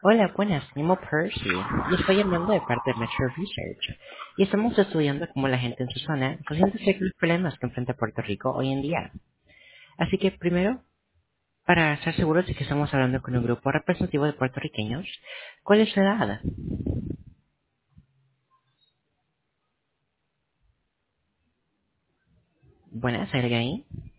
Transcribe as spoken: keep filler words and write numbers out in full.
Hola, buenas, me llamo Percy y estoy llamando de parte de Metro Research. Y estamos estudiando cómo la gente en su zona se siente acerca de los problemas que enfrenta Puerto Rico hoy en día. Así que primero, para estar seguros de que estamos hablando con un grupo representativo de puertorriqueños, ¿cuál es su edad? Buenas, ¿hay alguien ahí?